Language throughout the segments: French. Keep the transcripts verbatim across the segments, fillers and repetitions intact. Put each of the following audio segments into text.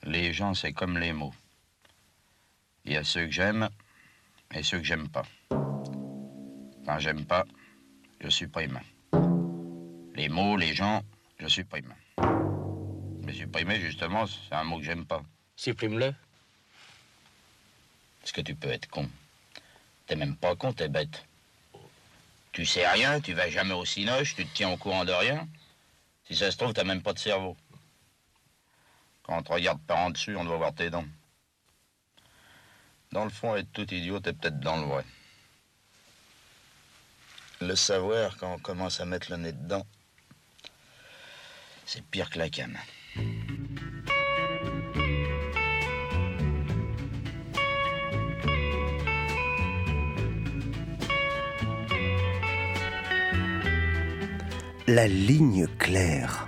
Les gens, c'est comme les mots. Il y a ceux que j'aime et ceux que j'aime pas. Quand j'aime pas, je supprime. Les mots, les gens, je supprime. Mais supprimer, justement, c'est un mot que j'aime pas. Supprime-le. Est-ce que tu peux être con? T'es même pas con, t'es bête. Tu sais rien, tu vas jamais au cinoche, tu te tiens au courant de rien. Si ça se trouve, t'as même pas de cerveau. Quand on te regarde par en dessus, on doit voir tes dents. Dans le fond, être tout idiot, t'es peut-être dans le vrai. Le savoir, quand on commence à mettre le nez dedans, c'est pire que la canne. La ligne claire.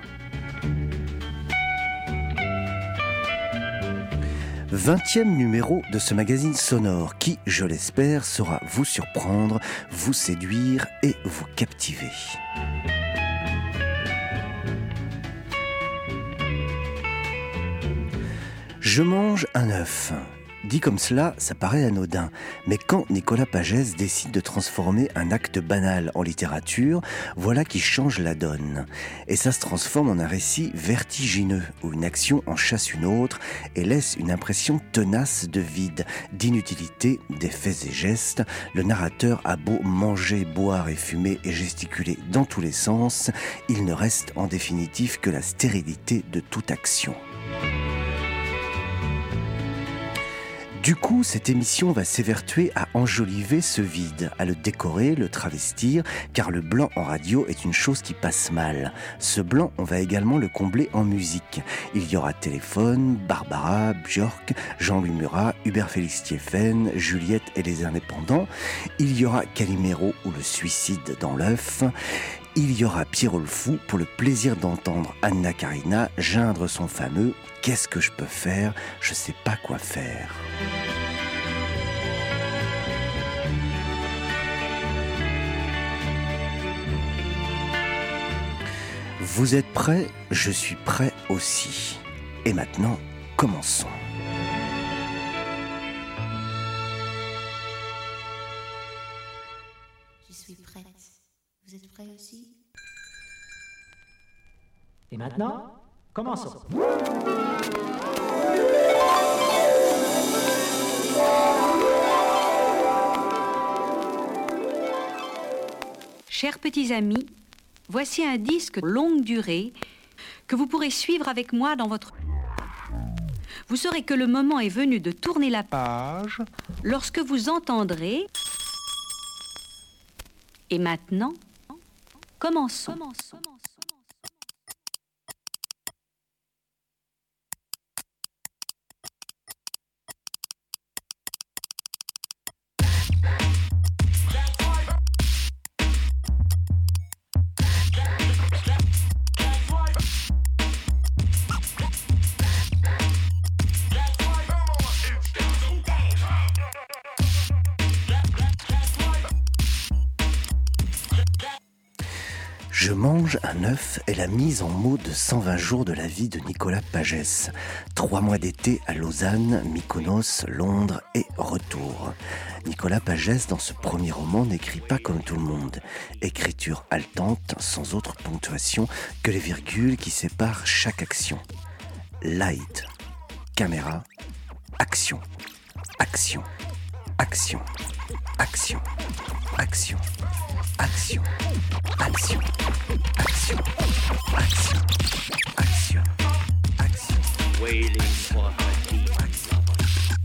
Vingtième numéro de ce magazine sonore qui, je l'espère, saura vous surprendre, vous séduire et vous captiver. Je mange un œuf. Dit comme cela, ça paraît anodin. Mais quand Nicolas Pagès décide de transformer un acte banal en littérature, voilà qui change la donne. Et ça se transforme en un récit vertigineux, où une action en chasse une autre et laisse une impression tenace de vide, d'inutilité des faits et gestes. Le narrateur a beau manger, boire et fumer et gesticuler dans tous les sens, il ne reste en définitive que la stérilité de toute action. Du coup, cette émission va s'évertuer à enjoliver ce vide, à le décorer, le travestir, car le blanc en radio est une chose qui passe mal. Ce blanc, on va également le combler en musique. Il y aura Téléphone, Barbara, Björk, Jean-Louis Murat, Hubert Félix Thieffen, Juliette et les Indépendants. Il y aura Calimero ou le suicide dans l'œuf. Il y aura Pierrot le Fou pour le plaisir d'entendre Anna Karina geindre son fameux « Qu'est-ce que je peux faire ? Je sais pas quoi faire ». Vous êtes prêts ? Je suis prêt aussi. Et maintenant, commençons. Je suis prête. Vous êtes prêts aussi ? Et maintenant, commençons. Chers petits amis, voici un disque longue durée que vous pourrez suivre avec moi dans votre... Vous saurez que le moment est venu de tourner la page lorsque vous entendrez... Et maintenant, commençons. commençons. Je mange un œuf est la mise en mots de cent vingt jours de la vie de Nicolas Pagès. Trois mois d'été à Lausanne, Mykonos, Londres et retour. Nicolas Pagès, dans ce premier roman, n'écrit pas comme tout le monde. Écriture haletante, sans autre ponctuation que les virgules qui séparent chaque action. Light, caméra, action, action, action, action, action, action, action, action, action, action, action. Wailing for her deep lover.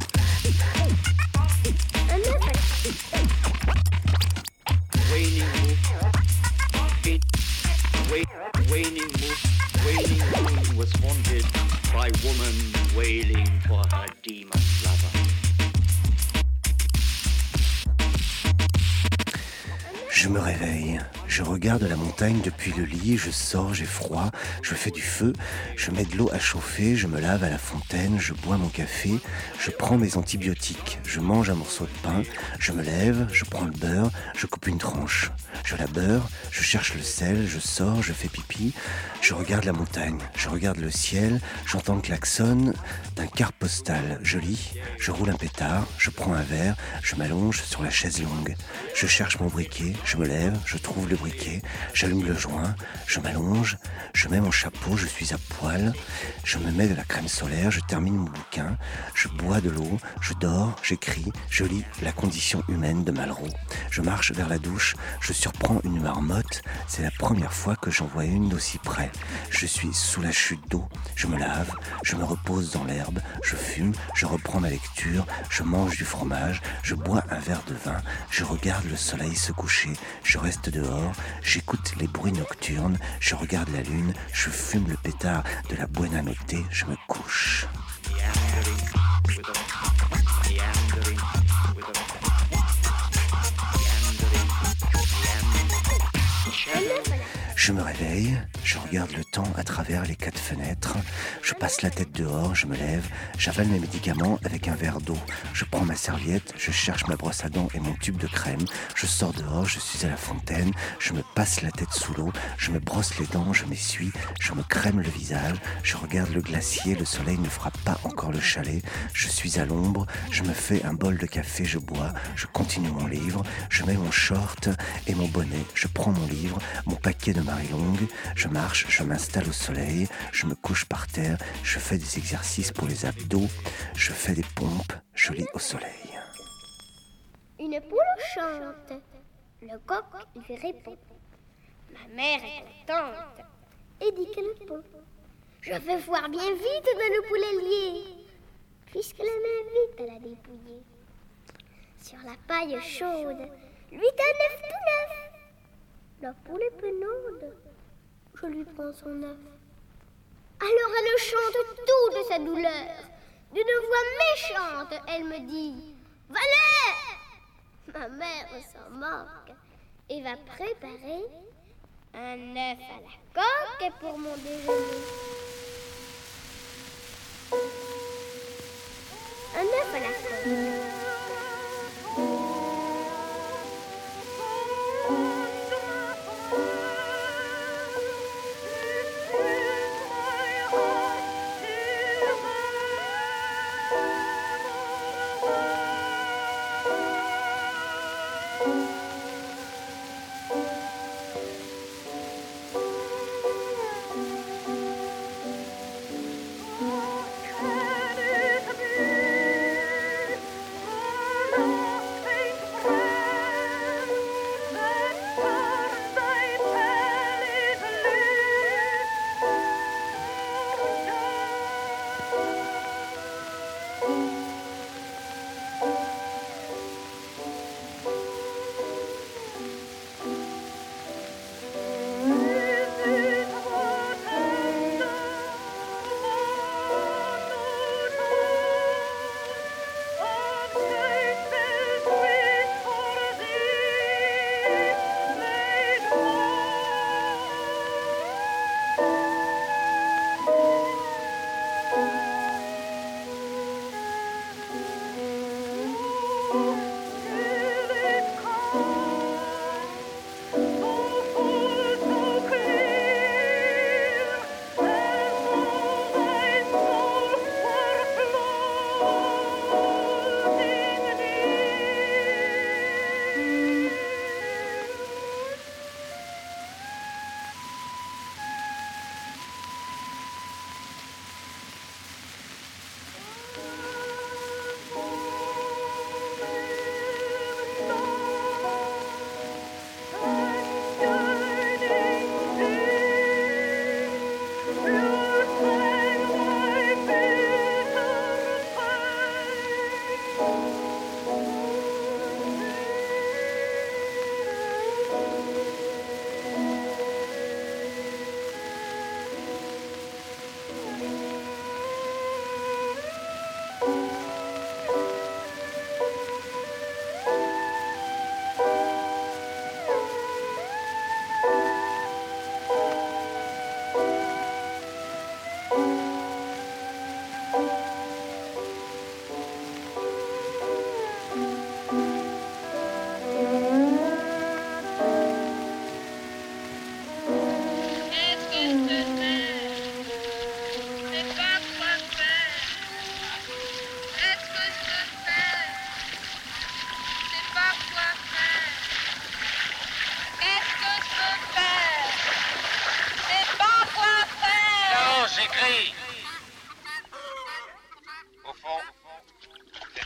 Waning moon, wait, waning moon, waning moon was haunted by woman wailing for her demon lover. Je me réveille, Je regarde la montagne depuis le lit, je sors, j'ai froid, je fais du feu, je mets de l'eau à chauffer, je me lave à la fontaine, je bois mon café, je prends mes antibiotiques, je mange un morceau de pain, je me lève, je prends le beurre, je coupe une tranche, je la beurre, je cherche le sel, je sors, je fais pipi, je regarde la montagne, je regarde le ciel, j'entends le klaxon d'un car postal, je lis, je roule un pétard, je prends un verre, je m'allonge sur la chaise longue, je cherche mon briquet, je me lève, je trouve le briquet, j'allume le joint, je m'allonge, je mets mon chapeau, je suis à poil, je me mets de la crème solaire, je termine mon bouquin, je bois de l'eau, je dors, j'écris, je lis La condition humaine de Malraux, je marche vers la douche, je surprends une marmotte, c'est la première fois que j'en vois une d'aussi près, je suis sous la chute d'eau, je me lave, je me repose dans l'herbe, je fume, je reprends ma lecture, je mange du fromage, je bois un verre de vin, je regarde le soleil se coucher, je reste dehors, j'écoute les bruits nocturnes, je regarde la lune, je fume le pétard de la Buena Notte, je me couche. Je me réveille, je regarde le temps à travers les quatre fenêtres, je passe la tête dehors, je me lève, j'avale mes médicaments avec un verre d'eau, je prends ma serviette, je cherche ma brosse à dents et mon tube de crème, je sors dehors, je suis à la fontaine, je me passe la tête sous l'eau, je me brosse les dents, je m'essuie, je me crème le visage, je regarde le glacier, le soleil ne frappe pas encore le chalet, je suis à l'ombre, je me fais un bol de café, je bois, je continue mon livre, je mets mon short et mon bonnet, je prends mon livre, mon paquet de Marie-Longue, je marche, je m'installe au soleil, je me couche par terre, je fais des exercices pour les abdos, je fais des pompes, je lis au soleil. Une poule chante, le coq lui répond. Ma mère est contente et dit qu'elle pond. Je veux voir bien vite dans le poulet lié, puisqu'elle m'invite à la dépouiller. Sur la paille chaude, lui d'un œuf tout neuf. La poule est penaude, je lui prends son œuf. Alors elle chante tout de sa douleur. D'une voix méchante, elle me dit « Va-le !» Ma mère s'en moque et va préparer un œuf à la coque pour mon déjeuner. Un œuf à la coque.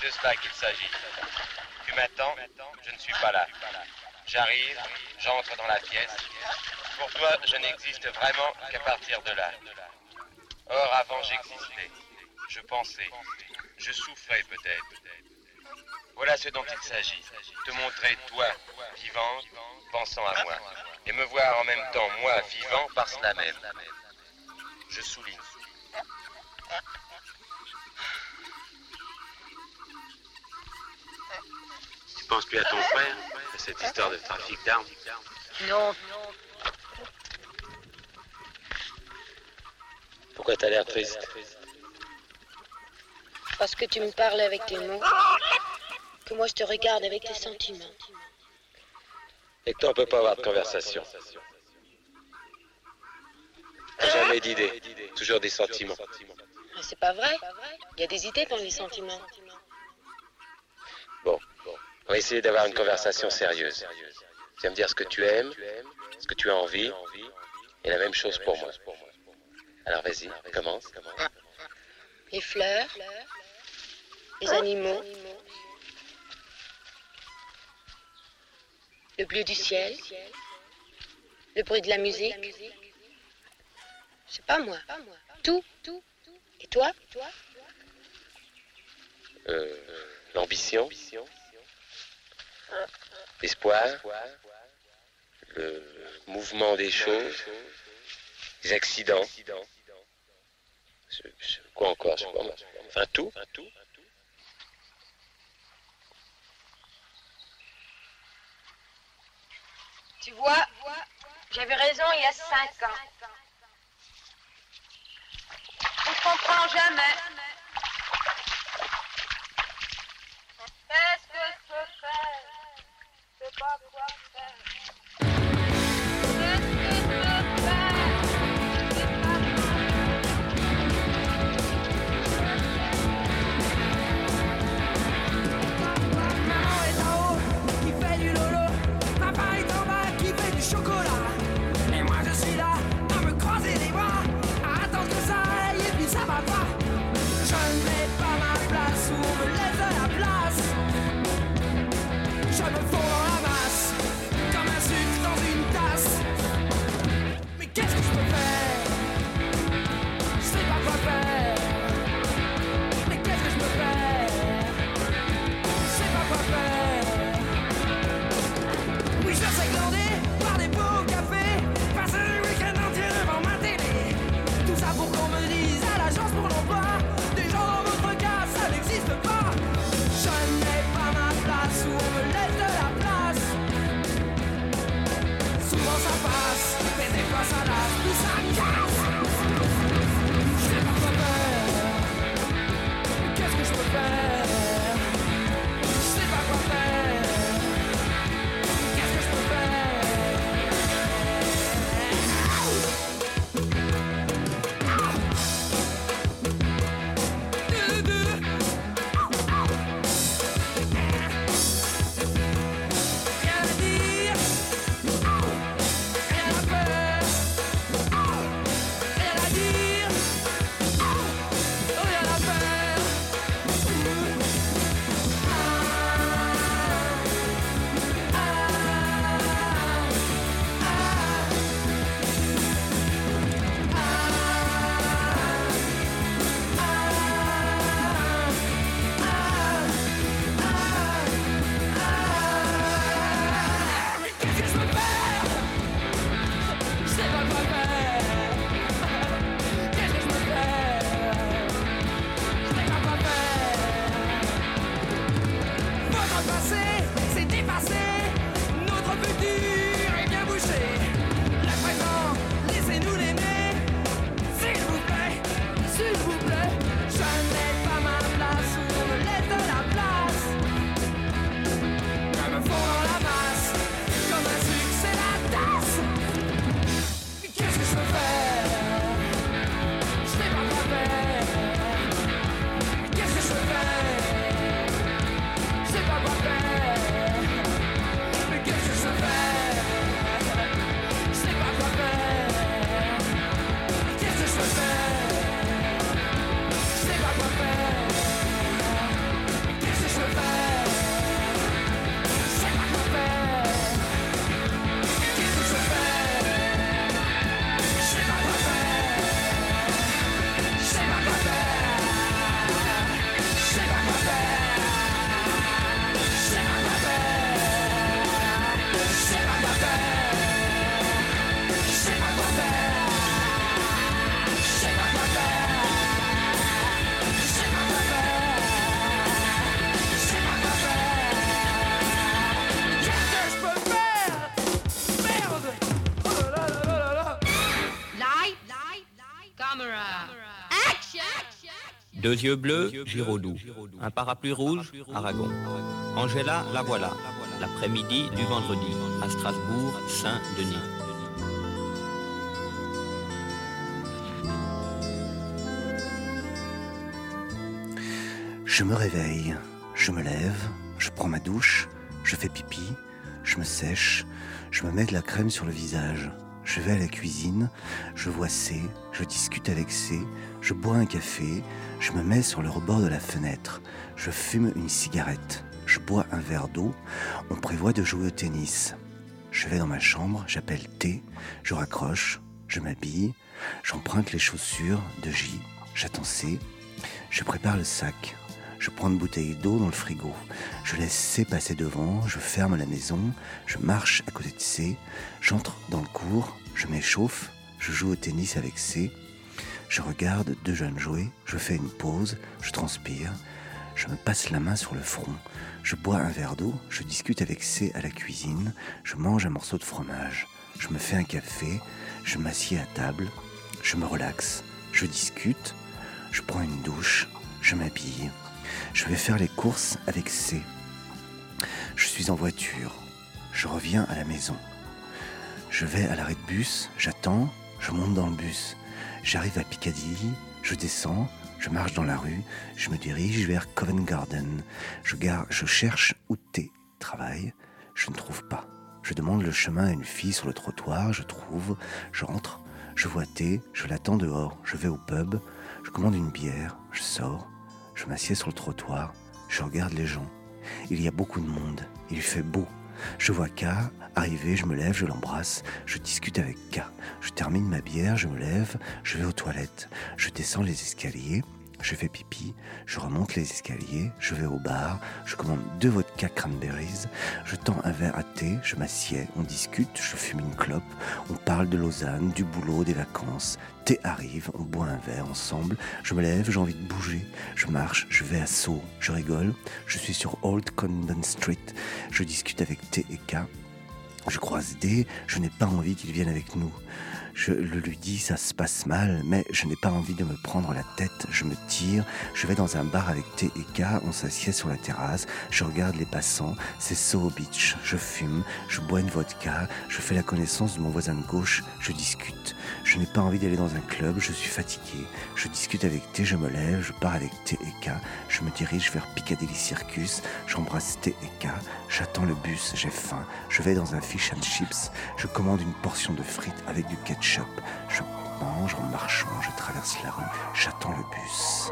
de cela qu'il s'agit. Tu m'attends, je ne suis pas là. J'arrive, j'entre dans la pièce. Pour toi, je n'existe vraiment qu'à partir de là. Or, avant, j'existais. Je pensais. Je souffrais peut-être. Voilà ce dont il s'agit. Te montrer, toi, vivant, pensant à moi. Et me voir en même temps, moi, vivant, par cela même. Je souligne. Tu penses plus à ton frère, à cette histoire de trafic d'armes? Non. Pourquoi t'as l'air triste? Parce que tu me parles avec tes mots, que moi je te regarde avec tes sentiments. Et que toi, on peut pas avoir de conversation. Jamais d'idées, toujours des sentiments. Mais c'est pas vrai. Il y a des idées dans les sentiments. Bon, on va essayer d'avoir une conversation sérieuse. Tu vas me dire ce que tu aimes, ce que tu as envie, et la même chose pour moi. Alors vas-y, commence. Les fleurs, les animaux, le bleu du ciel, le bruit de la musique. C'est pas moi. Tout. Et toi? Euh, l'ambition, l'espoir, le mouvement des choses, les accidents. Je, je, quoi encore, je sais pas, enfin tout. Tu vois, j'avais raison il y a cinq ans. On ne comprend jamais. Qu'est-ce que je peux faire? Je sais pas quoi faire. Qu'est-ce que je peux faire? Je sais pas quoi faire. Maman est en haut, qui fait du lolo. Papa est en bas, qui fait du chocolat. Et moi je suis là, à me croiser les bras, à attendre que ça aille et puis ça va pas. Deux yeux bleus, Giraudoux. Un parapluie rouge, Aragon. Angela, la voilà. L'après-midi du vendredi, à Strasbourg, Saint-Denis. Je me réveille, je me lève, je prends ma douche, je fais pipi, je me sèche, je me mets de la crème sur le visage. Je vais à la cuisine, je vois C, je discute avec C, je bois un café, je me mets sur le rebord de la fenêtre, je fume une cigarette, je bois un verre d'eau, on prévoit de jouer au tennis. Je vais dans ma chambre, j'appelle T, je raccroche, je m'habille, j'emprunte les chaussures de J, j'attends C, je prépare le sac. Je prends une bouteille d'eau dans le frigo. Je laisse C passer devant, je ferme la maison, je marche à côté de C, j'entre dans le cours, je m'échauffe, je joue au tennis avec C, je regarde deux jeunes jouer, je fais une pause, je transpire, je me passe la main sur le front, je bois un verre d'eau, je discute avec C à la cuisine, je mange un morceau de fromage, je me fais un café, je m'assieds à table, je me relaxe, je discute, je prends une douche, je m'habille. Je vais faire les courses avec C. Je suis en voiture. Je reviens à la maison. Je vais à l'arrêt de bus, j'attends, je monte dans le bus. J'arrive à Piccadilly, je descends, je marche dans la rue, je me dirige vers Covent Garden. Je, gare, je cherche où T travaille, je ne trouve pas. Je demande le chemin à une fille sur le trottoir, je trouve, j'entre, je vois T, je l'attends dehors, je vais au pub, je commande une bière, je sors. Je m'assieds sur le trottoir, je regarde les gens. Il y a beaucoup de monde, il fait beau. Je vois K arriver, je me lève, je l'embrasse, je discute avec K. Je termine ma bière, je me lève, je vais aux toilettes. Je descends les escaliers, je fais pipi, je remonte les escaliers, je vais au bar, je commande deux vodka cranberries, je tends un verre à thé, je m'assieds, on discute, je fume une clope, on parle de Lausanne, du boulot, des vacances. Thé arrive, on boit un verre ensemble, je me lève, j'ai envie de bouger, je marche, je vais à Sceaux, je rigole, je suis sur Old Condon Street, je discute avec T et K, je croise D, je n'ai pas envie qu'il vienne avec nous. Je le lui dis, ça se passe mal, mais je n'ai pas envie de me prendre la tête, je me tire, je vais dans un bar avec T et K, on s'assied sur la terrasse, je regarde les passants, c'est Soho Beach, je fume, je bois une vodka, je fais la connaissance de mon voisin de gauche, je discute. Je n'ai pas envie d'aller dans un club, je suis fatigué, je discute avec T, je me lève, je pars avec T et K, je me dirige vers Piccadilly Circus, j'embrasse T et K, j'attends le bus, j'ai faim, je vais dans un fish and chips, je commande une portion de frites avec du ketchup. Je mange en marchant, je traverse la rue, j'attends le bus.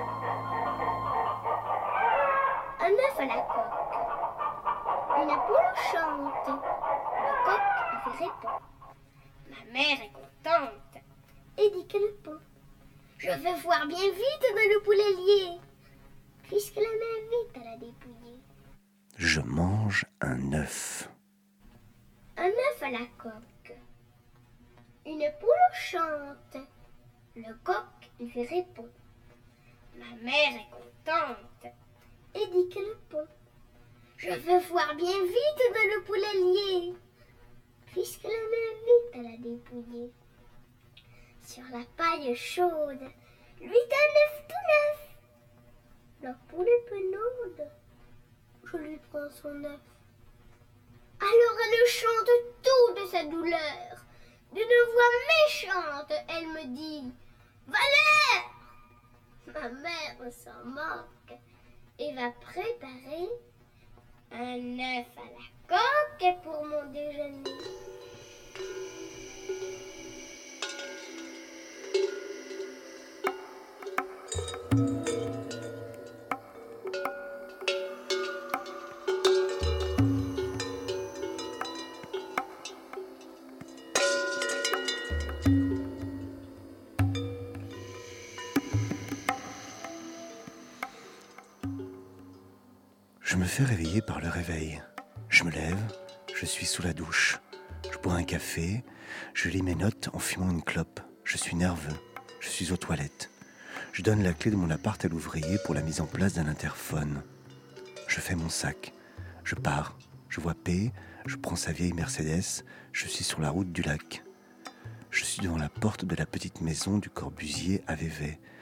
Un œuf à la coque. Une poule chante. Le coq lui répond. Ma mère est contente et dit qu'elle pond. Je veux voir bien vite dans le poulailler, puisque la m'invite à la dépouiller. Je mange un œuf. Un œuf à la coque. Une poule chante, le coq lui répond. Ma mère est contente et dit qu'elle pond. Je veux voir bien vite dans le poulailler, puisqu'elle m'invite à la dépouiller. Sur la paille chaude, lui d'un œuf tout neuf. La poule est penaude, je lui prends son œuf. Alors elle chante tout de sa douleur. D'une voix méchante, elle me dit « Valère !» Ma mère s'en moque et va préparer un œuf à la coque pour mon déjeuner. Je me fais réveiller par le réveil. Je me lève, je suis sous la douche. Je bois un café, je lis mes notes en fumant une clope. Je suis nerveux, je suis aux toilettes. Je donne la clé de mon appart à l'ouvrier pour la mise en place d'un interphone. Je fais mon sac. Je pars, je vois P, je prends sa vieille Mercedes, je suis sur la route du lac. Je suis devant la porte de la petite maison du Corbusier à Vevey.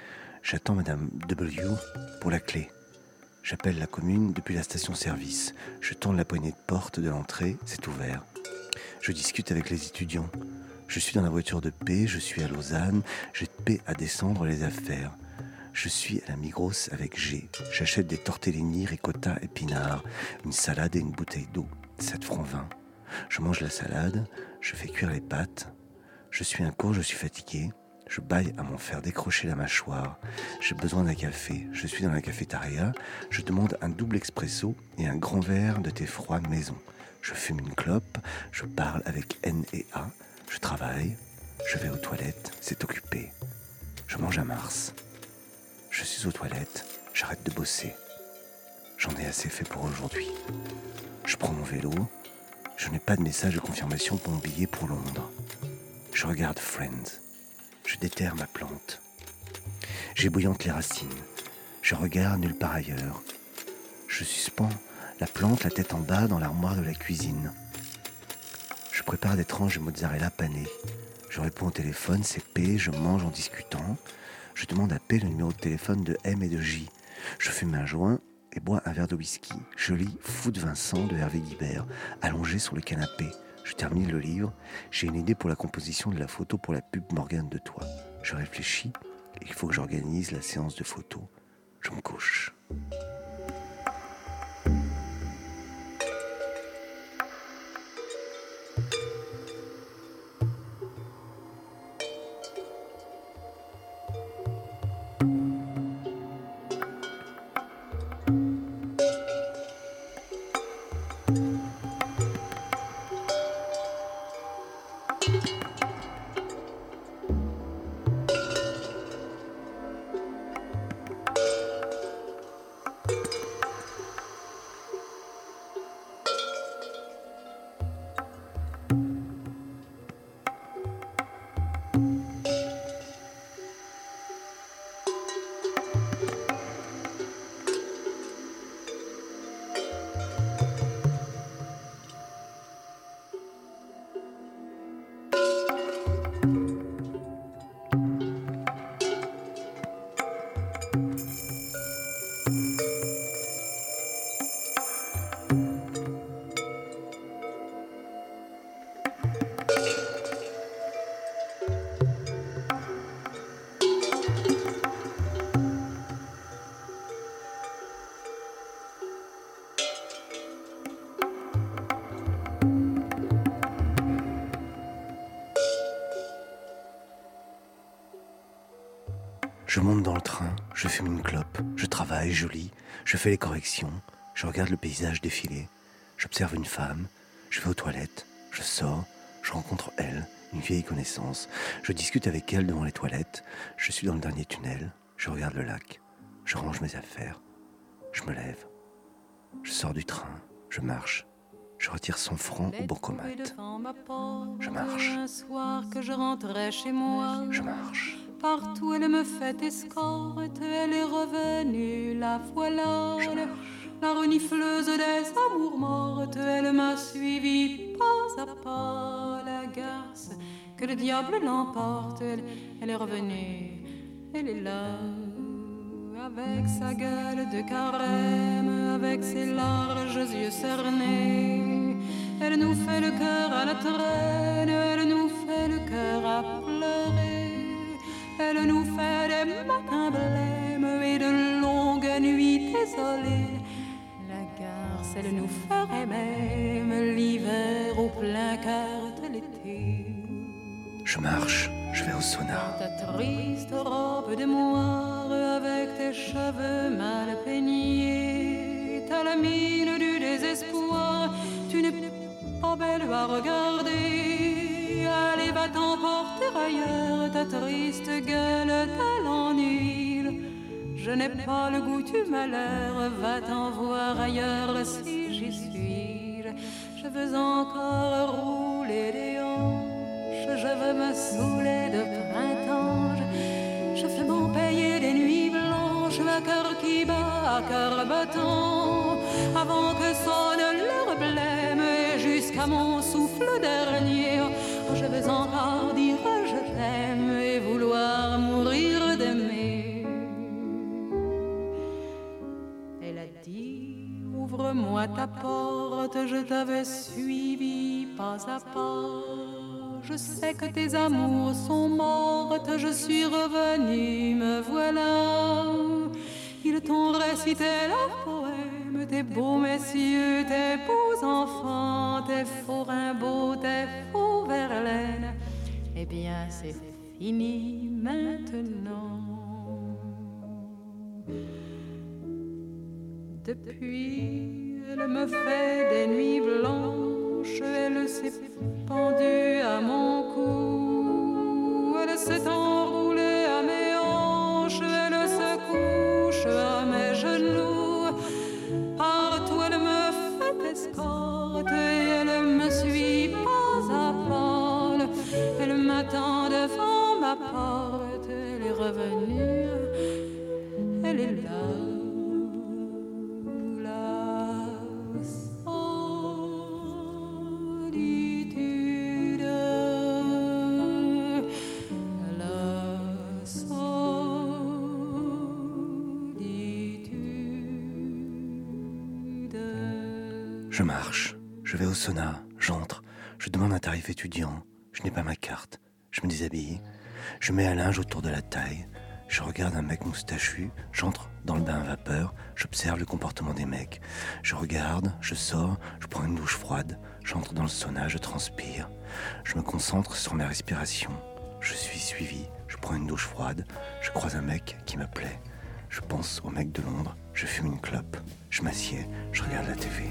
J'attends Madame W pour la clé. J'appelle la commune depuis la station-service. Je tourne la poignée de porte de l'entrée, c'est ouvert. Je discute avec les étudiants. Je suis dans la voiture de P, je suis à Lausanne, j'ai de P à descendre les affaires. Je suis à la Migros avec G. J'achète des tortellini, ricotta, épinards, une salade et une bouteille d'eau, sept francs vingt. Je mange la salade, je fais cuire les pâtes. Je suis un cours, je suis fatigué. Je baille à m'en faire décrocher la mâchoire. J'ai besoin d'un café. Je suis dans la cafétéria. Je demande un double expresso et un grand verre de thé froid maison. Je fume une clope. Je parle avec N et A. Je travaille. Je vais aux toilettes. C'est occupé. Je mange à Mars. Je suis aux toilettes. J'arrête de bosser. J'en ai assez fait pour aujourd'hui. Je prends mon vélo. Je n'ai pas de message de confirmation pour mon billet pour Londres. Je regarde Friends. Je déterre ma plante. J'ébouillante les racines. Je regarde nulle part ailleurs. Je suspends la plante la tête en bas dans l'armoire de la cuisine. Je prépare des tranches de mozzarella panées. Je réponds au téléphone, c'est P, je mange en discutant. Je demande à P le numéro de téléphone de M et de J. Je fume un joint et bois un verre de whisky. Je lis Fou de Vincent de Hervé Guibert, allongé sur le canapé. Je termine le livre. J'ai une idée pour la composition de la photo pour la pub Morgane de Toi. Je réfléchis. Il faut que j'organise la séance de photos. Je me couche. Je monte dans le train, je fume une clope, je travaille, je lis, je fais les corrections, je regarde le paysage défiler, j'observe une femme, je vais aux toilettes, je sors, je rencontre elle, une vieille connaissance, je discute avec elle devant les toilettes, je suis dans le dernier tunnel, je regarde le lac, je range mes affaires, je me lève, je sors du train, je marche, je retire cent francs au bancomat, je marche, un soir que je rentrais chez moi, je marche. Partout elle me fait escorte, elle est revenue, la voilà. La renifleuse des amours mortes, elle m'a suivi pas à pas. La garce, que le diable l'emporte, elle, elle est revenue, elle est là. Avec sa gueule de carême, avec ses larges yeux cernés, elle nous fait le cœur à la traîne, elle nous fait le cœur à pleurer. Elle nous fait des matins blêmes et de longues nuits désolées. La garce, elle nous ferait même l'hiver au plein cœur de l'été. Je marche, je vais au sauna. Ta triste robe de moire avec tes cheveux mal peignés, t'as la mine du désespoir, tu n'es pas belle à regarder. Allez, va t'emporter ailleurs, ta triste gueule, t'as l'ennui. Je n'ai pas le goût du malheur, va t'en voir ailleurs si j'y suis. Je veux encore rouler des hanches, je veux me saouler de printemps. Je fais m'en payer des nuits blanches, à cœur qui bat, à cœur battant, avant que sonne l'heure blême et jusqu'à mon souffle dernier. Je veux encore dire je t'aime et vouloir mourir d'aimer. ouvre-moi ta porte, je t'avais suivi pas à pas. Je sais que tes amours sont mortes, je suis revenue, me voilà. Ils t'ont récité leur poème, tes beaux messieurs, tes beaux enfants, tes faux rimbaud, tes faux Verlaine. Eh bien, c'est fini maintenant. Depuis, elle me fait des nuits blanches, elle s'est pendue à mon cou, elle s'est enroulée à mes hanches, elle se couche à mes genoux. Partout elle me fait escorte et elle me suit pas à pas. Elle m'attend devant ma porte, elle est revenue, elle est là. Je marche, je vais au sauna, j'entre, je demande un tarif étudiant, je n'ai pas ma carte, je me déshabille, je mets un linge autour de la taille, je regarde un mec moustachu, j'entre dans le bain à vapeur, j'observe le comportement des mecs, je regarde, je sors, je prends une douche froide, j'entre dans le sauna, je transpire, je me concentre sur ma respiration, je suis suivi, je prends une douche froide, je croise un mec qui me plaît, je pense au mec de Londres, je fume une clope, je m'assieds, je regarde la T V.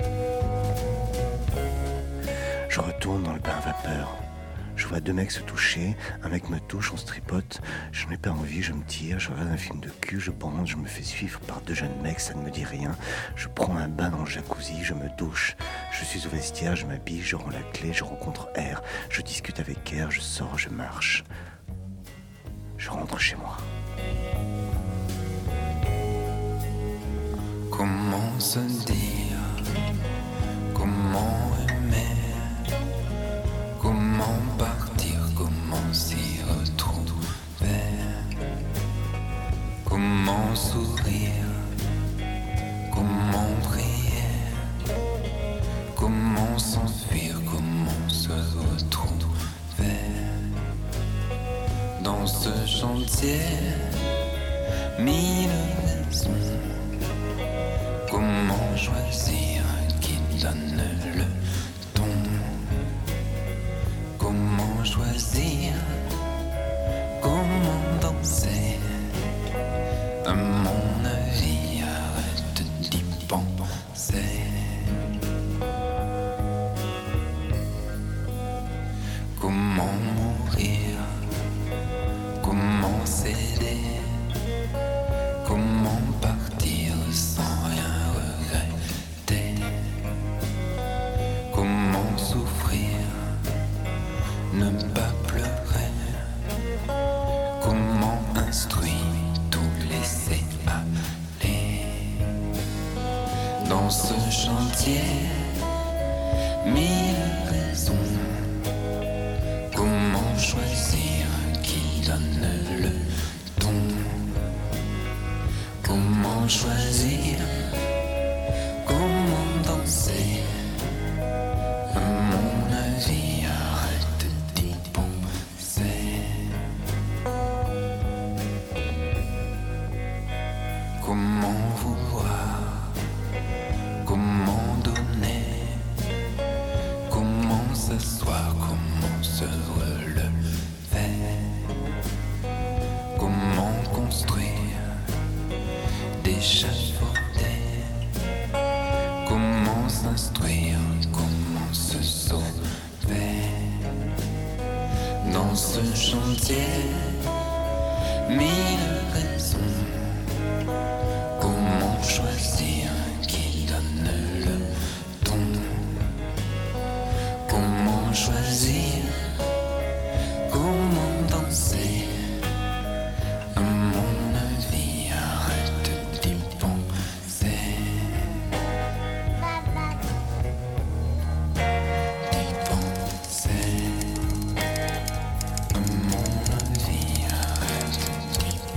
Je retourne dans le bain à vapeur. Je vois deux mecs se toucher, un mec me touche, on se tripote, je n'ai pas envie, je me tire, je regarde un film de cul, je bande, je me fais suivre par deux jeunes mecs, ça ne me dit rien. Je prends un bain dans le jacuzzi, je me douche, je suis au vestiaire, je m'habille, je rends la clé, je rencontre R, je discute avec R, je sors, je marche. Je rentre chez moi. Comment se dire, comment aimer, comment partir, comment s'y retrouver, comment sourire, comment prier, comment s'enfuir, comment se retrouver dans ce chantier, mille raisons. Comment choisir qui donne le ton? Comment choisir? Comment danser? À mon avis, arrête d'y penser. Comment mourir? Comment céder? Comment partir sans rien? Souffrir, ne pas pleurer, comment instruire, tout laisser aller. Dans ce chantier, mille raisons, comment choisir qui donne le ton? Comment choisir, comment danser? À mon avis, arrête d'y penser. Comment vouloir, comment donner, comment s'asseoir, comment se relever, comment construire, d'échafauder, comment s'instruire, comment se sauver dans ce chantier, mille raisons. Comment choisir qui donne le ton? Comment choisir, comment danser? À mon avis, arrête d'y penser. D'y penser. À mon avis, arrête d'y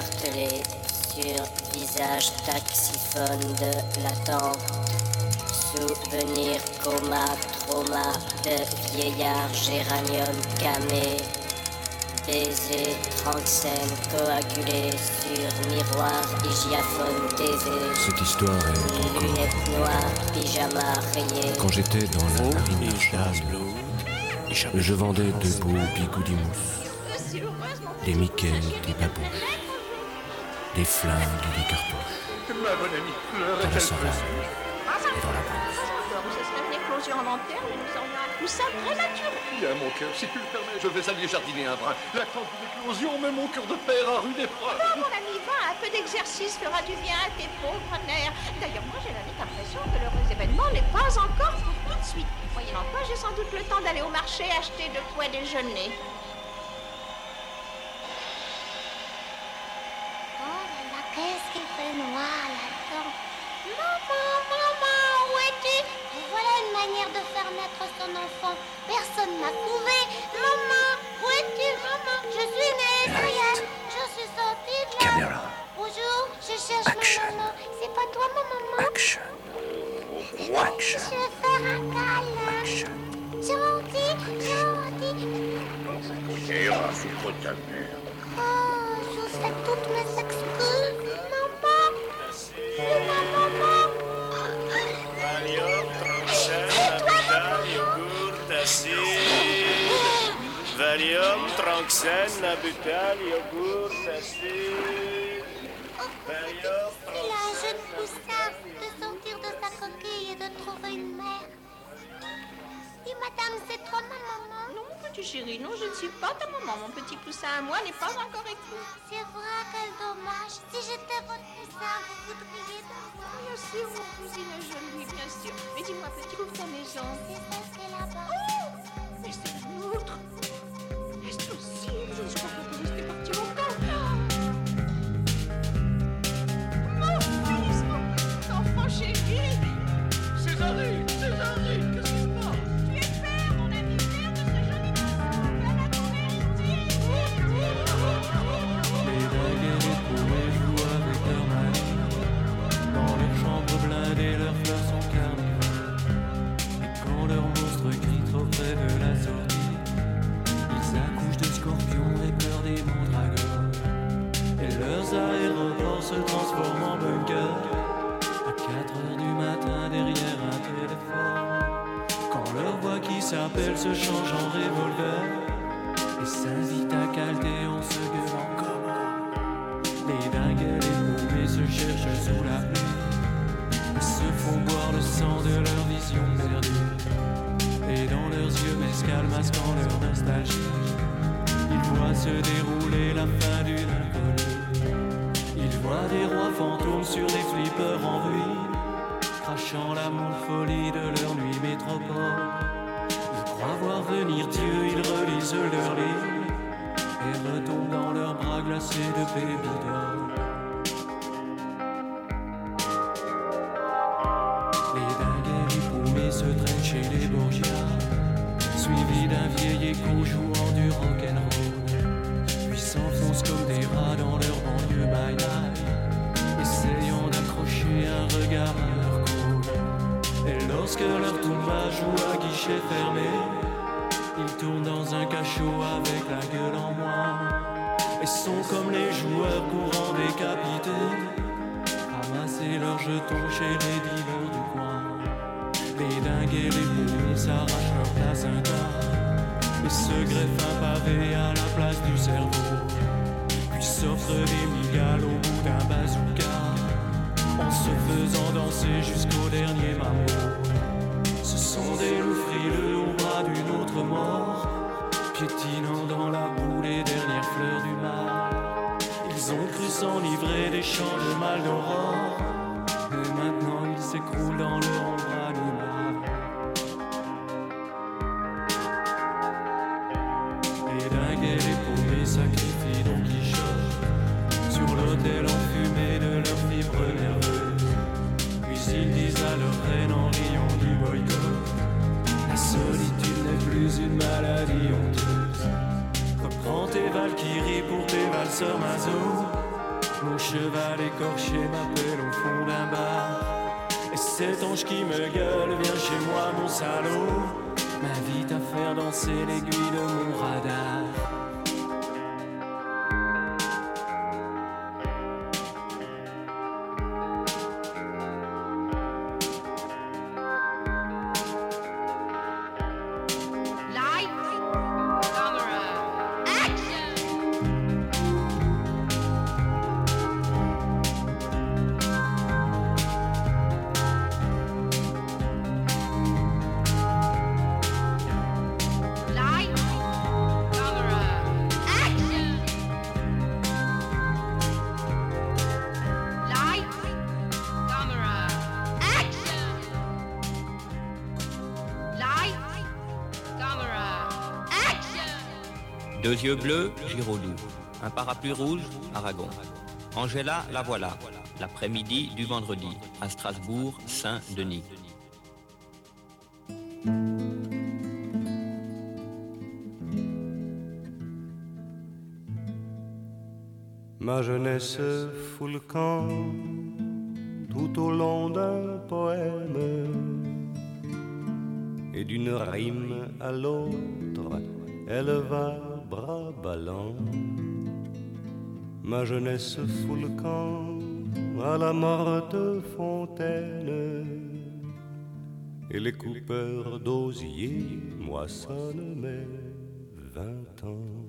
écartelé sur visage taxiphone de l'attente. Souvenir, coma, trauma de vieillard, géranium camé. Baiser, tranxène, coagulé sur miroir, hygiaphone T V. Cette histoire est encore... Lunettes noires, pyjama rayé. Quand j'étais dans la marine nationale, je vendais de beaux bigoudis mousse, des Mickey, des babouches, des flingues et des cartouches. Ma bonne amie, dans la savane et dans la brousse. Ce serait une éclosion en terre, mais nous aurions un coussin prématuré. Bien, mon cœur, si tu le permets, je vais aller jardiner un brin. La crainte d'une éclosion met mon cœur de père à rude épreuve. Non, mon ami, va, un peu d'exercice fera du bien à tes pauvres nerfs. D'ailleurs, moi, j'ai la nette impression que l'heureux événement n'est pas encore pour tout de suite. Moyennant quoi, j'ai sans doute le temps d'aller au marché acheter de quoi déjeuner. Oh là là, qu'est-ce qu'il fait noir là-dedans. Maman, maman, où es-tu? Voilà une manière de faire naître son enfant. Personne n'a trouvé. Maman, où es-tu, maman? Je suis née, ça y est. Je suis sortie de là. Caméra. Bonjour, je cherche Action. ma maman. C'est pas toi, ma maman? Action. Action. Je vais faire un câlin. Action. Gentil, gentil. Ça ira, souffre ta mère. Oh, je vous fais toutes mes excuses. Maman. C'est ma maman. Valium, Tranxène, Nabutal, yogourt, acide. Valium, Tranxène, Nabutal, yogourt, acide. Valium, Il a un jeune poussin de sortir de sa coquille et de trouver une mère. Et madame, c'est toi ma maman? Non, mon petit chéri, non, je ne suis pas ta maman. Mon petit poussin à moi n'est pas encore éclos. C'est vrai, quel dommage. Si j'étais votre poussin, vous voudriez d'avoir. Bien sûr, mon cousine jolie, bien sûr. Mais dis-moi, petit, ouvre ta maison. C'est celle qui est là-bas. Oh, mais c'est la nôtre. Est-ce possible? Je crois qu'on peut rester parti longtemps. Mon fils, mon petit enfant chéri. Césarine, Césarine, qu'est-ce qui se passe? Tu es père, mon ami, père de ce joli enfant. Père à ton héritier. Les dingues et les poulets jouent avec leur manie. Dans leur chambre blindée, leurs fleurs sont carnivores. Et quand leur monstre crie trop près de la sortie, ils accouchent de scorpions et pleurent des mandragores. Et leurs aéroports se transforment en bunkers. À quatre heures du matin derrière un téléphone, quand leur voix qui s'appelle se change en revolver et s'invite à calter en se gueulant comme les dingues et les poupées se cherchent sous la pluie et se font boire le sang de leur vision perdue. Et dans leurs yeux mescal masquant leur nostalgie, ils voient se dérouler la fin d'une inconnue. Ils voient des rois fantômes sur des flippers en ruine, crachant l'amour folie de leur nuit métropole. Ils croient voir venir Dieu, ils relisent leurs livres et retombent dans leurs bras glacés de baby doll. Les dingues et les poumées se traînent chez les Borgia, suivis d'un vieil écho jouant du rock'n'roll, puis s'enfoncent comme des rats dans leur banlieue by-night, essayant d'accrocher un regard à leur col. Et lorsque leur tourba joue à guichet fermé, ils tournent dans un cachot avec la gueule en moins et sont comme les joueurs courants décapités, ramasser leurs jetons chez les dealers du coin. Les dingues et les poumées s'arrachent leur placenta et se greffent un pavé à la place du cerveau, puis s'offrent des migales au bout d'un bazooka, en se faisant danser jusqu'au dernier mambo. Ce sont des loups frileux au bras d'une autre mort, piétinant dans la boue les dernières fleurs du mal. Ils ont cru s'enivrer des champs de mal d'aurore, et maintenant ils s'écroulent dans leur ombre animale. Les dingues et les paumées sacrifient Don Quichotte sur l'autel enfumé de leurs fibres nerveuses. Puis ils disent à leur reine en riant du boycott: la solitude n'est plus une maladie honteuse. Reprends tes valkyries pour tes valseurs maso, Mon cheval écorché m'appelle au fond d'un bar. Et cet ange qui me gueule, viens chez moi mon salaud, m'invite à faire danser l'aiguille de mon radar. Deux yeux bleus, Giraudoux. Un parapluie rouge, Aragon. Angela, la voilà. L'après-midi du vendredi, à Strasbourg, Saint-Denis. Ma jeunesse fout le camp tout au long d'un poème, et d'une rime à l'autre, elle va bras ballants. Ma jeunesse fout le camp à la morte fontaine, et les coupeurs d'osier moissonnent mes vingt ans.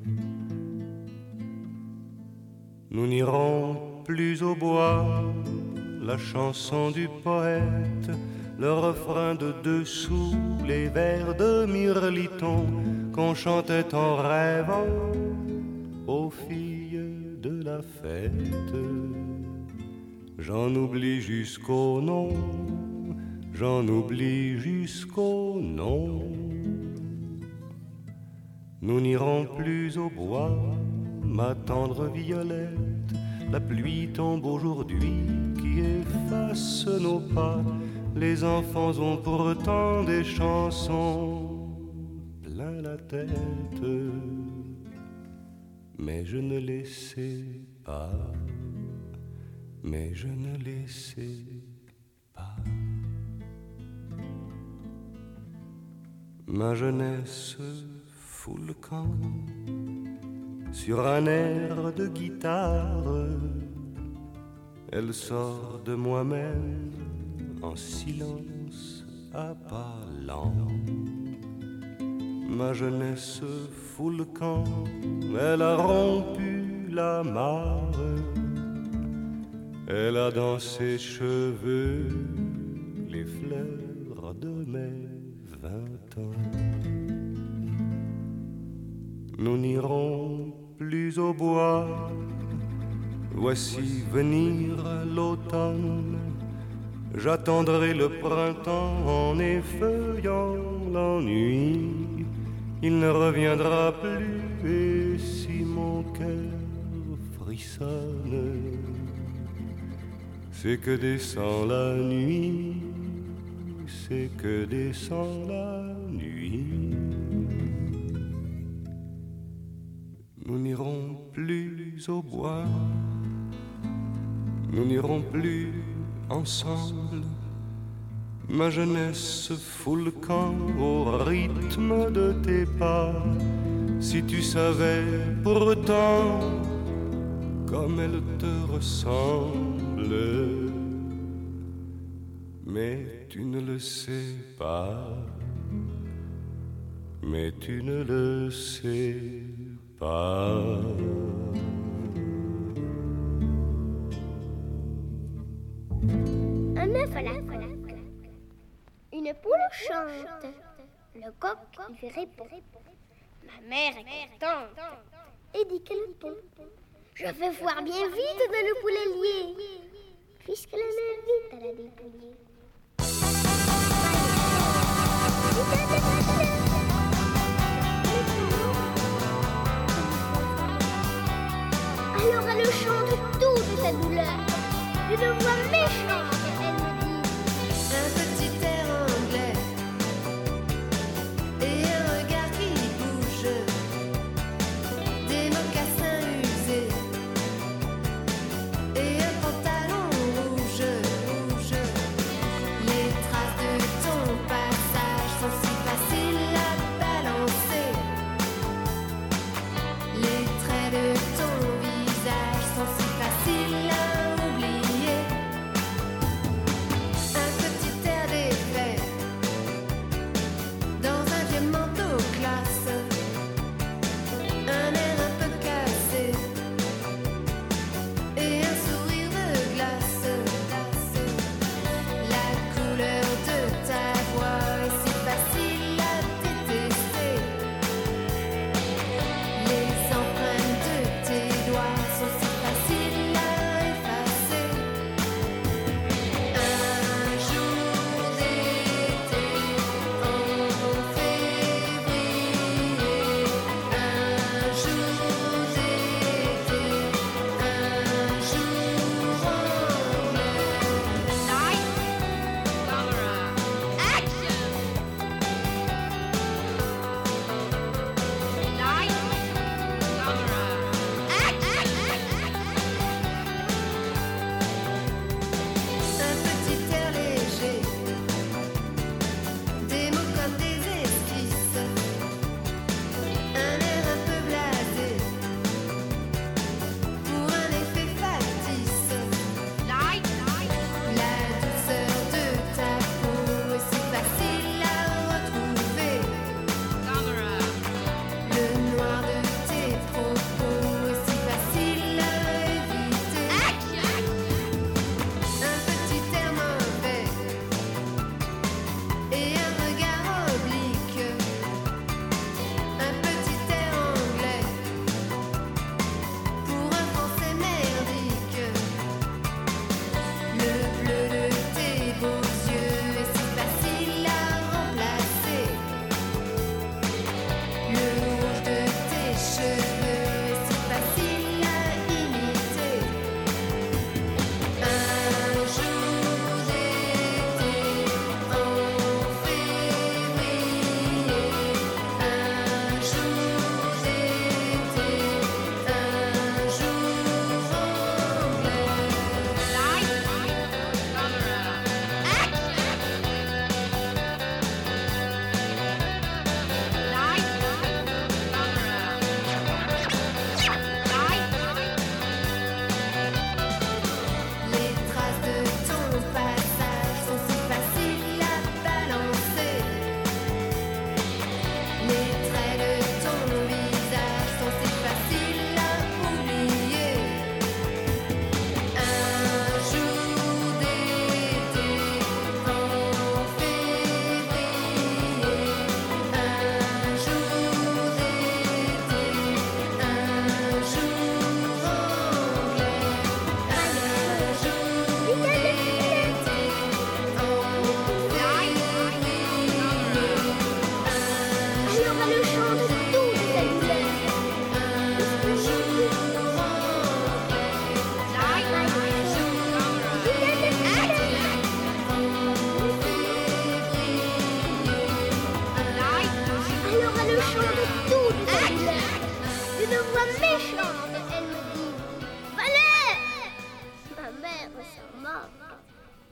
Nous n'irons plus au bois, la chanson du poète, le refrain de dessous, les vers de Mirliton qu'on chantait en rêvant aux filles de la fête. J'en oublie jusqu'au nom, j'en oublie jusqu'au nom. Nous n'irons plus au bois, ma tendre violette, la pluie tombe aujourd'hui qui efface nos pas. Les enfants ont pourtant des chansons plein la tête, mais je ne les sais pas, mais je ne les sais pas. Ma jeunesse fout le camp sur un air de guitare, elle sort de moi-même en silence à pas lents. Ma jeunesse fout le camp, elle a rompu la mare, elle a dans ses cheveux les fleurs de mes vingt ans. Nous n'irons plus au bois, voici venir l'automne. J'attendrai le printemps en effeuillant l'ennui. Il ne reviendra plus, et si mon cœur frissonne, c'est que descend la nuit, c'est que descend la nuit. Nous n'irons plus au bois, nous n'irons plus ensemble. Ma jeunesse fout le camp au rythme de tes pas. Si tu savais pourtant comme elle te ressemble, mais tu ne le sais pas, mais tu ne le sais pas. Un œuf à la coque. Une poule chante. Le coq lui répond. Ma mère est contente et dit qu'elle pond. Je veux voir bien vite dans le poulet lié, puisqu'elle m'invite à la dépouiller. Alors elle chante toute sa douleur, d'une voix méchante, elle me dit un petit air anglais et un regard qui bouge, des mocassins usés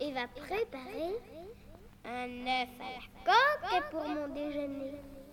et va préparer un œuf à la coque pour mon déjeuner.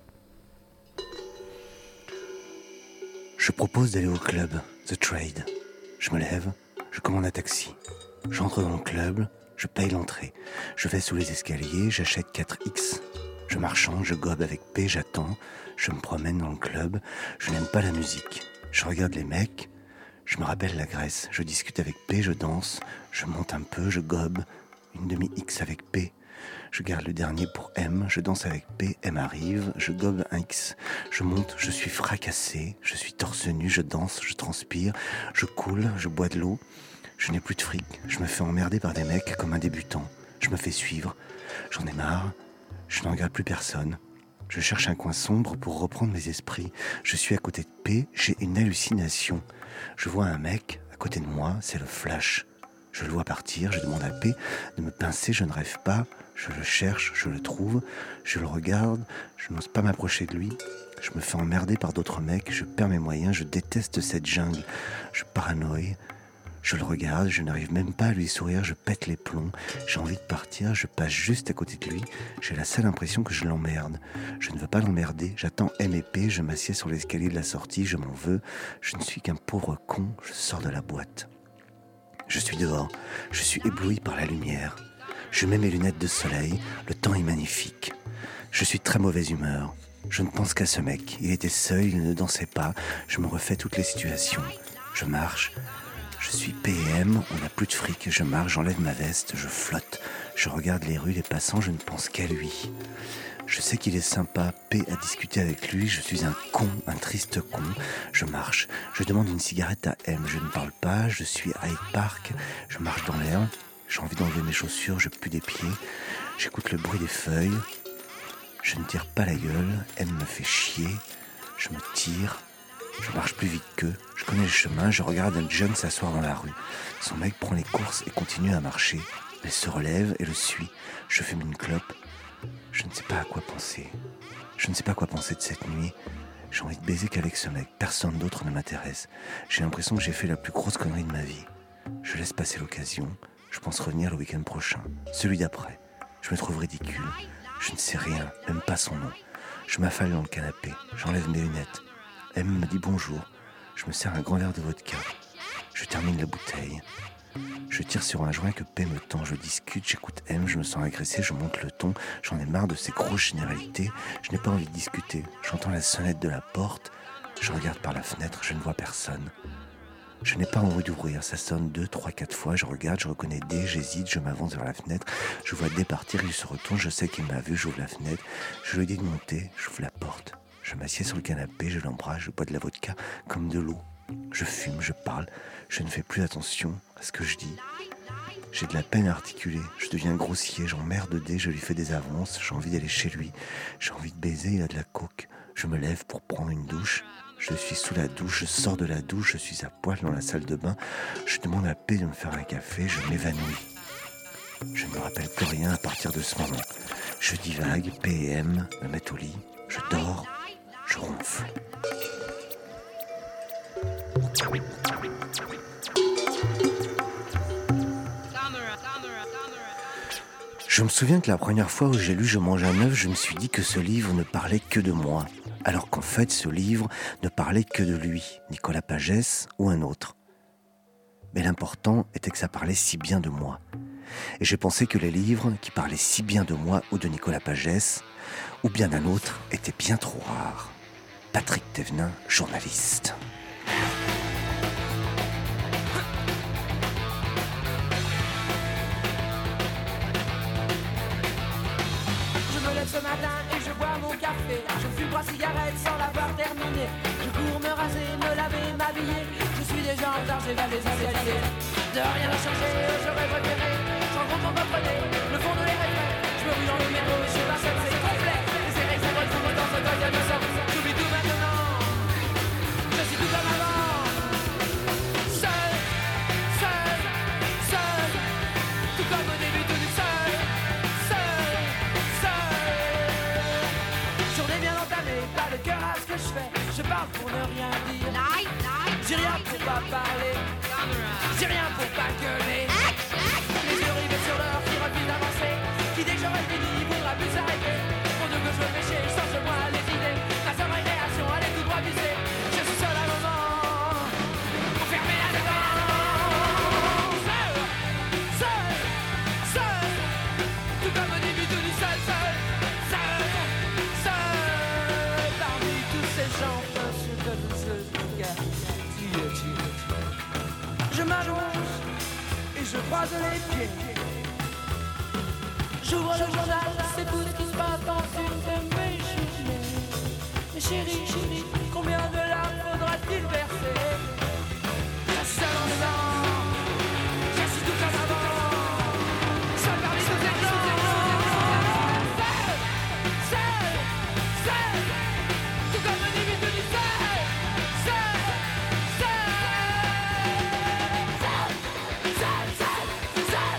Je propose d'aller au club, The Trade. Je me lève, je commande un taxi. J'entre dans le club, je paye l'entrée. Je vais sous les escaliers, j'achète quatre X. Je marchande, je gobe avec P, j'attends. Je me promène dans le club, je n'aime pas la musique. Je regarde les mecs, je me rappelle la Grèce. Je discute avec P, je danse, je monte un peu, je gobe. Une demi-X avec P. Je garde le dernier pour M, je danse avec P, M arrive, je gobe un X, je monte, je suis fracassé, je suis torse nu, je danse, je transpire, je coule, je bois de l'eau, je n'ai plus de fric, je me fais emmerder par des mecs comme un débutant, je me fais suivre, j'en ai marre, je ne regarde plus personne, je cherche un coin sombre pour reprendre mes esprits, je suis à côté de P, j'ai une hallucination, je vois un mec à côté de moi, c'est le flash. Je le vois partir, je demande à P de me pincer, je ne rêve pas, je le cherche, je le trouve, je le regarde, je n'ose pas m'approcher de lui, je me fais emmerder par d'autres mecs, je perds mes moyens, je déteste cette jungle, je paranoïe, je le regarde, je n'arrive même pas à lui sourire, je pète les plombs, j'ai envie de partir, je passe juste à côté de lui, j'ai la seule impression que je l'emmerde, je ne veux pas l'emmerder, j'attends M et P, je m'assieds sur l'escalier de la sortie, je m'en veux, je ne suis qu'un pauvre con, je sors de la boîte. Je suis dehors, je suis ébloui par la lumière. Je mets mes lunettes de soleil, le temps est magnifique. Je suis de très mauvaise humeur. Je ne pense qu'à ce mec. Il était seul, il ne dansait pas. Je me refais toutes les situations. Je marche, je suis P M, on n'a plus de fric. Je marche, j'enlève ma veste, je flotte. Je regarde les rues, les passants, je ne pense qu'à lui. Je sais qu'il est sympa, P à discuter avec lui, je suis un con, un triste con. Je marche, je demande une cigarette à M, je ne parle pas, je suis à Hyde Park, je marche dans l'air, j'ai envie d'enlever mes chaussures, je pue des pieds, j'écoute le bruit des feuilles, je ne tire pas la gueule, M me fait chier, je me tire, je marche plus vite qu'eux, je connais le chemin, je regarde un jeune s'asseoir dans la rue. Son mec prend les courses et continue à marcher, elle se relève et le suit, je fume une clope. Je ne sais pas à quoi penser. Je ne sais pas quoi penser de cette nuit. J'ai envie de baiser qu'avec ce mec. Personne d'autre ne m'intéresse. J'ai l'impression que j'ai fait la plus grosse connerie de ma vie. Je laisse passer l'occasion. Je pense revenir le week-end prochain. Celui d'après. Je me trouve ridicule. Je ne sais rien, même pas son nom. Je m'affale dans le canapé. J'enlève mes lunettes. M me dit bonjour. Je me sers un grand verre de vodka. Je termine la bouteille. Je tire sur un joint que P me tend, je discute, j'écoute M, je me sens agressé, je monte le ton, j'en ai marre de ces grosses généralités, je n'ai pas envie de discuter, j'entends la sonnette de la porte, je regarde par la fenêtre, je ne vois personne. Je n'ai pas envie d'ouvrir, ça sonne deux, trois, quatre fois, je regarde, je reconnais D, j'hésite, je m'avance vers la fenêtre, je vois D partir, il se retourne, je sais qu'il m'a vu, j'ouvre la fenêtre, je lui dis de monter, j'ouvre la porte, je m'assieds sur le canapé, je l'embrasse, je bois de la vodka comme de l'eau. Je fume, je parle, je ne fais plus attention à ce que je dis. J'ai de la peine à articuler, je deviens grossier, j'emmerde D, je lui fais des avances, j'ai envie d'aller chez lui, j'ai envie de baiser, il a de la coke. Je me lève pour prendre une douche, je suis sous la douche, je sors de la douche, je suis à poil dans la salle de bain, je demande à P de me faire un café, je m'évanouis. Je ne me rappelle plus rien à partir de ce moment. Je divague, P et M me mettent au lit, je dors, je ronfle. Je me souviens que la première fois où j'ai lu Je mange un œuf, je me suis dit que ce livre ne parlait que de moi, alors qu'en fait ce livre ne parlait que de lui, Nicolas Pagès ou un autre. Mais l'important était que ça parlait si bien de moi. Et j'ai pensé que les livres qui parlaient si bien de moi ou de Nicolas Pagès, ou bien d'un autre, étaient bien trop rares. Patrick Thévenin, journaliste. Ce matin et je bois mon café. Je fume trois cigarettes sans l'avoir terminé. Je cours me raser, me laver, m'habiller. Je suis déjà en retard, j'évade les escaliers. De rien n'a changé, j'aurais repéré. Sans compte on comprenait le fond de les regrets. Je me roule dans le métro, je suis pas seul, c'est complet. Les séries se retrouvent dans ce toit de sang. J'oublie tout maintenant. Je suis tout comme avant. Seul, seul, seul. Tout comme au début, tout seul. Pas le cœur à ce que je fais, je parle pour ne rien dire. J'ai rien pour pas parler, j'ai rien pour pas gueuler. Les yeux rivés sur leur croise les pieds. J'ouvre le journal, c'est tout ce qui se passe dans une de mes journées. Mais chérie, chérie, combien de larmes faudra-t-il verser? La seule en dedans, j'assis tout comme avant, seul parmi tous ces gens. Seul, seul, seul, tout comme le début de l'histoire. Seul, seul, seul, seul, seul, seul.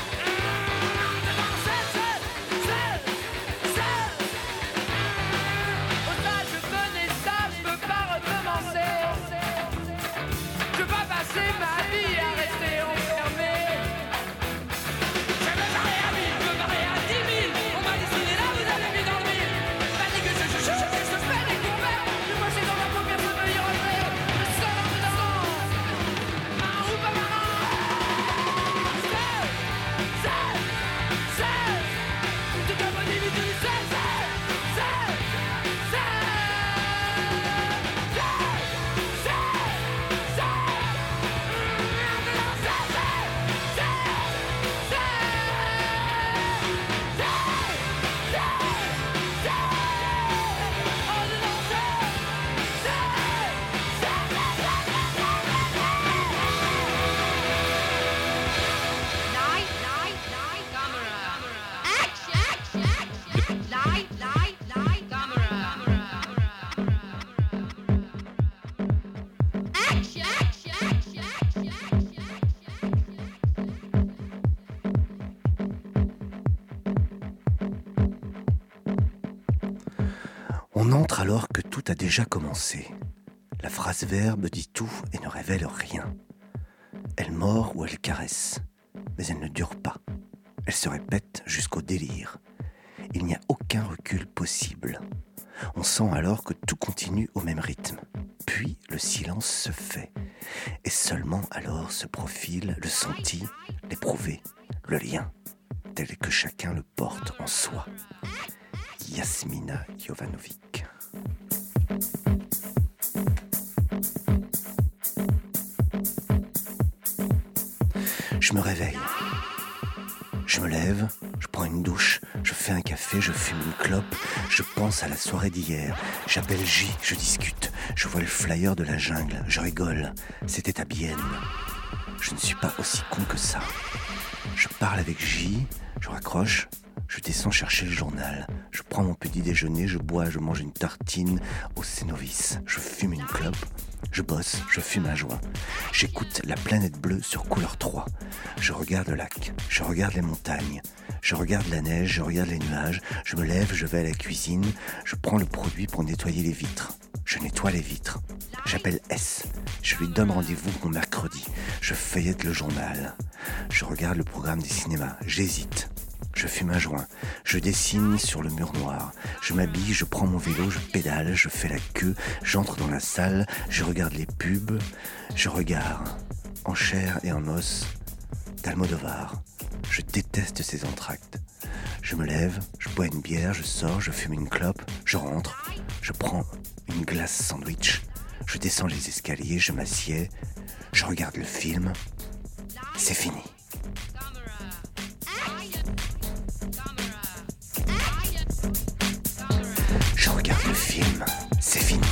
On entre alors que tout a déjà commencé. La phrase verbe dit tout et ne révèle rien. Elle mord ou elle caresse, mais elle ne dure pas. Elle se répète jusqu'au délire. Il n'y a aucun recul possible. On sent alors que tout continue au même rythme. Puis le silence se fait. Et seulement alors se profile le senti, l'éprouvé, le lien, tel que chacun le porte en soi. Yasmina Jovanovic. Je me réveille. Je me lève, je prends une douche, je fais un café, je fume une clope, je pense à la soirée d'hier. J'appelle J, je discute, je vois le flyer de la jungle, je rigole. C'était à Bienne. Je ne suis pas aussi con que ça. Je parle avec J, je raccroche, je descends chercher le journal. Je prends mon petit déjeuner, je bois, je mange une tartine au Cénovis. Je fume une clope, je bosse, je fume à joie. J'écoute La Planète Bleue sur Couleur trois. Je regarde le lac, je regarde les montagnes, je regarde la neige, je regarde les nuages. Je me lève, je vais à la cuisine, je prends le produit pour nettoyer les vitres. Je nettoie les vitres. J'appelle S. Je lui donne rendez-vous pour mercredi. Je feuillette le journal. Je regarde le programme des cinémas. J'hésite. Je fume un joint, je dessine sur le mur noir, je m'habille, je prends mon vélo, je pédale, je fais la queue, j'entre dans la salle, je regarde les pubs, je regarde, en chair et en os, d'Almodovar. Je déteste ces entr'actes. Je me lève, je bois une bière, je sors, je fume une clope, je rentre, je prends une glace sandwich, je descends les escaliers, je m'assieds, je regarde le film, c'est fini. Je regarde le film, c'est fini.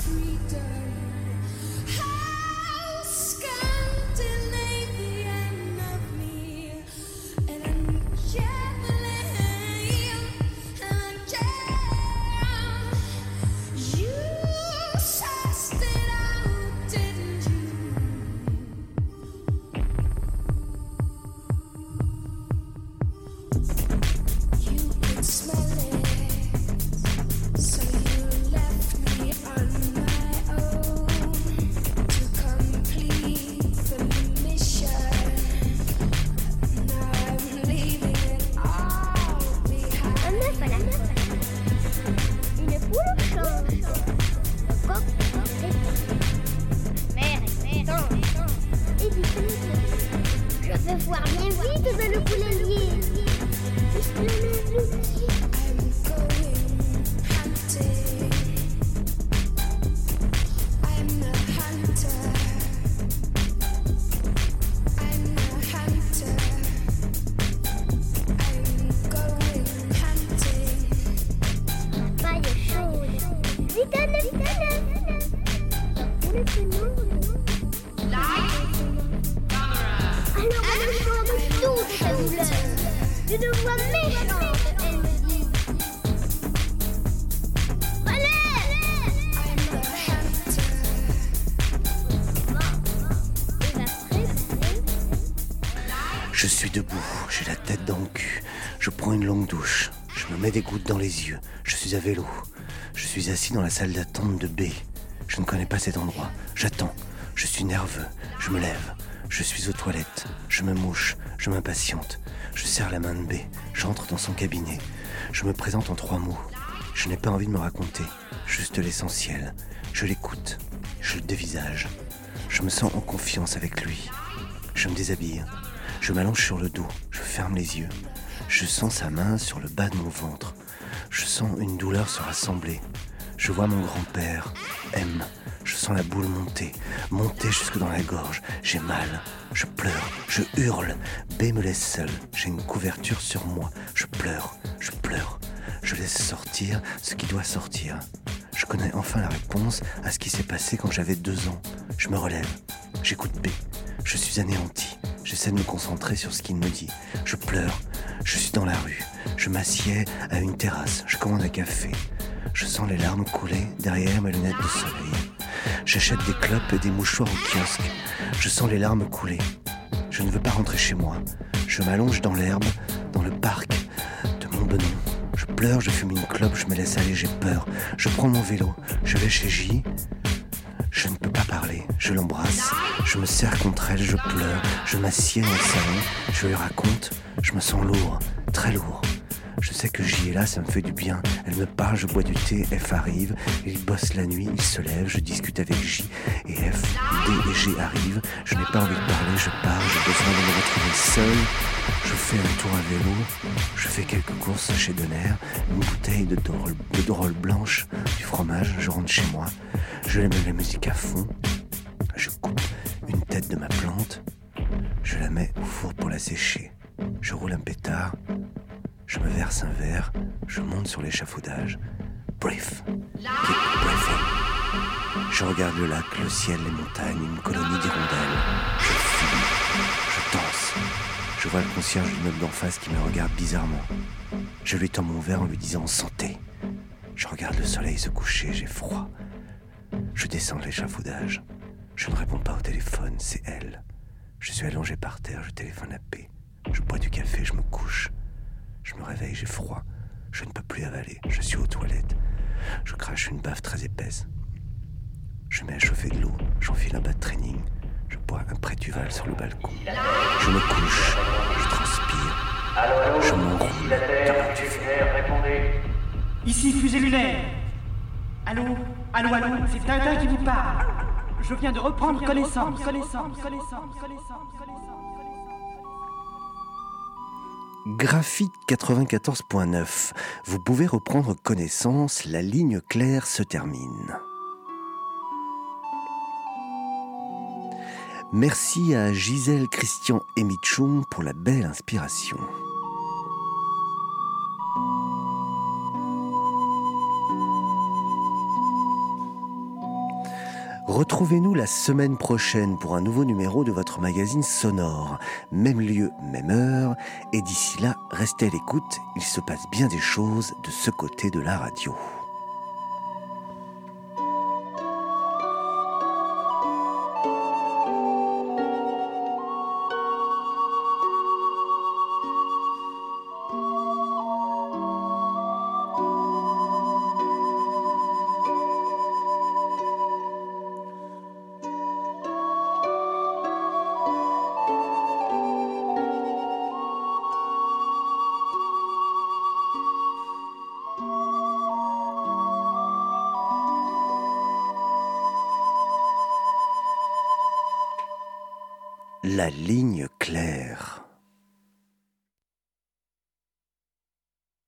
Je suis debout, j'ai la tête dans le cul. Je prends une longue douche. Je me mets des gouttes dans les yeux. Je suis à vélo. Je suis assis dans la salle d'attente de B. Je ne connais pas cet endroit. J'attends. Je suis nerveux. Je me lève. Je suis aux toilettes. Je me mouche. Je m'impatiente. Je serre la main de B. J'entre dans son cabinet. Je me présente en trois mots. Je n'ai pas envie de me raconter. Juste l'essentiel. Je l'écoute. Je le dévisage. Je me sens en confiance avec lui. Je me déshabille. Je m'allonge sur le dos, je ferme les yeux. Je sens sa main sur le bas de mon ventre. Je sens une douleur se rassembler. Je vois mon grand-père, M. Je sens la boule monter, monter jusque dans la gorge. J'ai mal, je pleure, je hurle. B me laisse seul, j'ai une couverture sur moi. Je pleure, je pleure. Je laisse sortir ce qui doit sortir. Je connais enfin la réponse à ce qui s'est passé quand j'avais deux ans. Je me relève, j'écoute B. Je suis anéanti. J'essaie de me concentrer sur ce qu'il me dit. Je pleure. Je suis dans la rue. Je m'assieds à une terrasse. Je commande un café. Je sens les larmes couler derrière mes lunettes de soleil. J'achète des clopes et des mouchoirs au kiosque. Je sens les larmes couler. Je ne veux pas rentrer chez moi. Je m'allonge dans l'herbe, dans le parc de Montbenon. Je pleure, je fume une clope, je me laisse aller, j'ai peur. Je prends mon vélo. Je vais chez J. Je ne peux pas parler, je l'embrasse, je me serre contre elle, je pleure, je m'assieds dans le salon, je lui raconte, je me sens lourd, très lourd. Je sais que J est là, ça me fait du bien, elle me parle, je bois du thé, F arrive, il bosse la nuit, il se lève, je discute avec J et F, D et G arrivent, je n'ai pas envie de parler, je pars, j'ai besoin de me retrouver seul. Je fais un tour à vélo, je fais quelques courses chez Donner, une bouteille de Dorol, de Dorol blanche, du fromage, je rentre chez moi, je mets la musique à fond, je coupe une tête de ma plante, je la mets au four pour la sécher, je roule un pétard, je me verse un verre, je monte sur l'échafaudage, brief, keep briefing. Je regarde le lac, le ciel, les montagnes, une colonie d'hirondelles, je fume, je danse. Je vois le concierge du meuble d'en face qui me regarde bizarrement. Je lui tends mon verre en lui disant « Santé ». Je regarde le soleil se coucher, j'ai froid. Je descends de l'échafaudage. Je ne réponds pas au téléphone, c'est elle. Je suis allongé par terre, je téléphone à P. Je bois du café, je me couche. Je me réveille, j'ai froid. Je ne peux plus avaler, je suis aux toilettes. Je crache une baffe très épaisse. Je mets à chauffer de l'eau, j'enfile un bas de training. Je bois un prétuval sur le balcon. Je me couche, je transpire, je m'enroule comme un tuffet. Ici, fusée lunaire. Allô, allô, allô, c'est Tintin qui vous parle. Je viens de reprendre connaissance, connaissance, connaissance, connaissance, connaissance. Graphite quatre-vingt-quatorze point neuf. Vous pouvez reprendre connaissance, la ligne claire se termine. Merci à Gisèle, Christian et Mitchoum pour la belle inspiration. Retrouvez-nous la semaine prochaine pour un nouveau numéro de votre magazine sonore. Même lieu, même heure. Et d'ici là, restez à l'écoute. Il se passe bien des choses de ce côté de la radio. La ligne claire.